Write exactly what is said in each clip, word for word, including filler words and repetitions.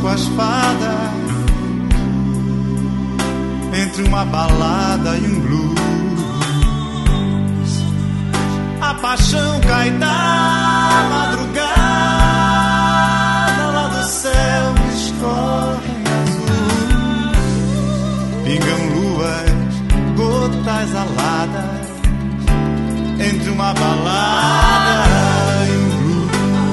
com as fadas, entre uma balada e um blues. A paixão cai da madrugada, lá do céu escorrem azuis, pingam luas, gotas aladas, entre uma balada e um blues.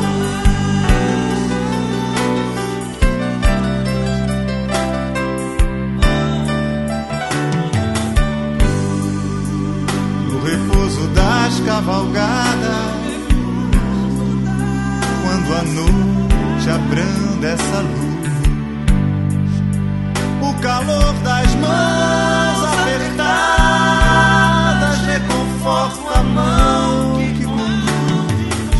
No repouso das cavalgadas, quando a noite abranda essa luz, o calor das mãos apertadas reconforta a mão que conduz.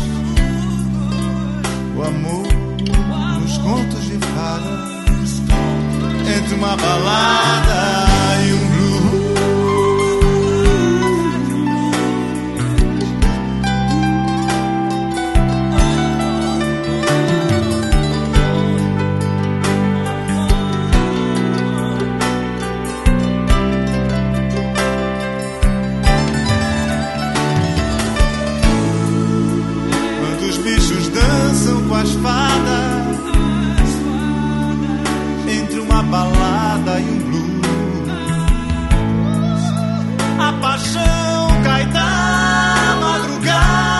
O amor nos contos de fadas, entre uma balada e um blues. Com as fadas, entre uma balada e um blues, a paixão cai da madrugada,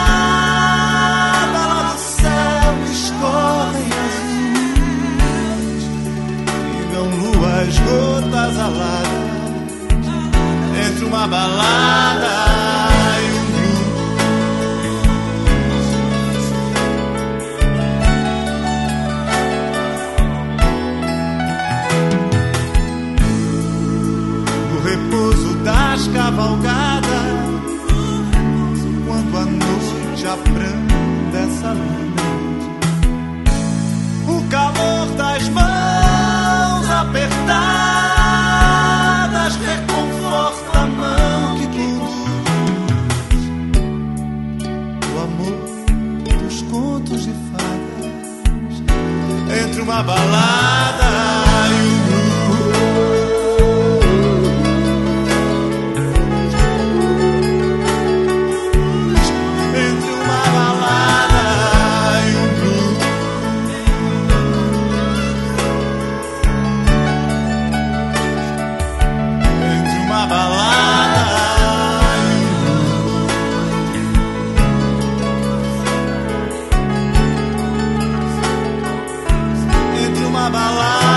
lá do céu escorrem azuis, pingam luas, gotas aladas, entre uma balada. Das cavalgadas, quando a noite abranda essa luz, o calor das mãos apertadas reconforta a mão que conduz. O amor dos contos de fadas, entre uma balada e um blues. Balada.